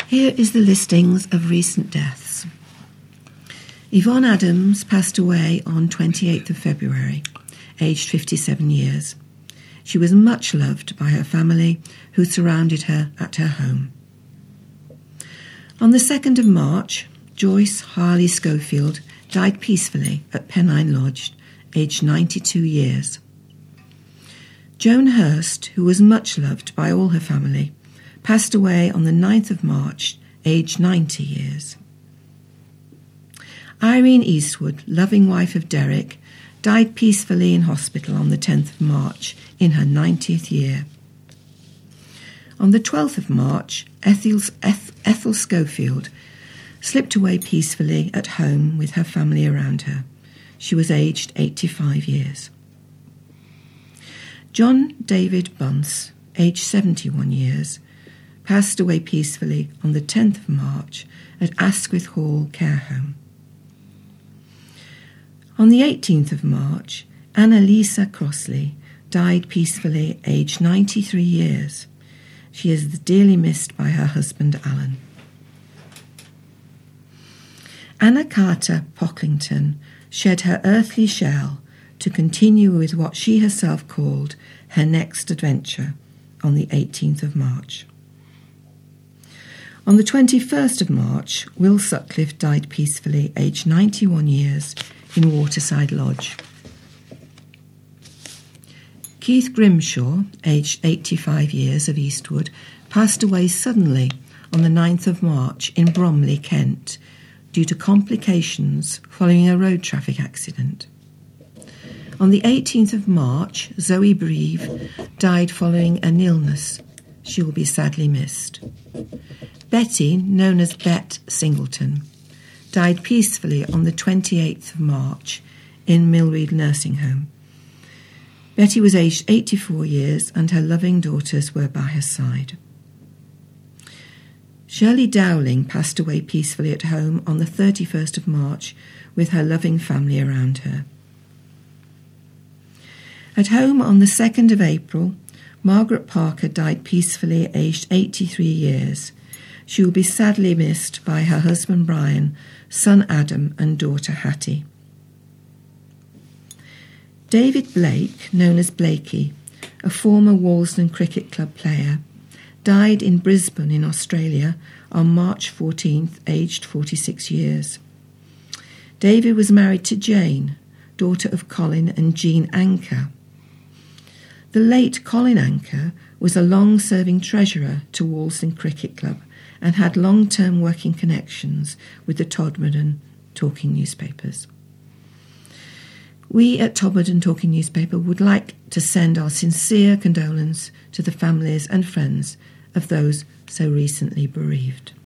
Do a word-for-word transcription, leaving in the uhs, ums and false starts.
Here is the listings of recent deaths. Yvonne Adams passed away on twenty-eighth of February, aged fifty-seven years. She was much loved by her family, who surrounded her at her home. On the second of March, Joyce Harley Schofield died peacefully at Pennine Lodge, aged ninety-two years. Joan Hurst, who was much loved by all her family, passed away on the ninth of March, aged ninety years. Irene Eastwood, loving wife of Derek, died peacefully in hospital on the tenth of March in her ninetieth year. On the twelfth of March, Ethel's, Eth, Ethel Schofield slipped away peacefully at home with her family around her. She was aged eighty-five years. John David Bunce, aged seventy-one years, passed away peacefully on the tenth of March at Asquith Hall Care Home. On the eighteenth of March, Annalisa Crossley died peacefully, aged ninety-three years. She is dearly missed by her husband, Alan. Anna Carter Pocklington shed her earthly shell to continue with what she herself called her next adventure on the eighteenth of March. On the twenty-first of March, Will Sutcliffe died peacefully, aged ninety-one years, in Waterside Lodge. Keith Grimshaw, aged eighty-five years, of Eastwood, passed away suddenly on the ninth of March in Bromley, Kent, due to complications following a road traffic accident. On the eighteenth of March, Zoe Breve died following an illness. She will be sadly missed. Betty, known as Bet Singleton, died peacefully on the twenty-eighth of March in Millread Nursing Home. Betty was aged eighty-four years and her loving daughters were by her side. Shirley Dowling passed away peacefully at home on the thirty-first of March with her loving family around her. At home on the second of April, Margaret Parker died peacefully, aged eighty-three years. She will be sadly missed by her husband Brian, son Adam and daughter Hattie. David Blake, known as Blakey, a former Walsden Cricket Club player, died in Brisbane in Australia on March fourteenth, aged forty-six years. David was married to Jane, daughter of Colin and Jean Anker. The late Colin Anker was a long-serving treasurer to Walsden Cricket Club and had long-term working connections with the Todmorden Talking Newspapers. We at Todmorden Talking Newspaper would like to send our sincere condolence to the families and friends of those so recently bereaved.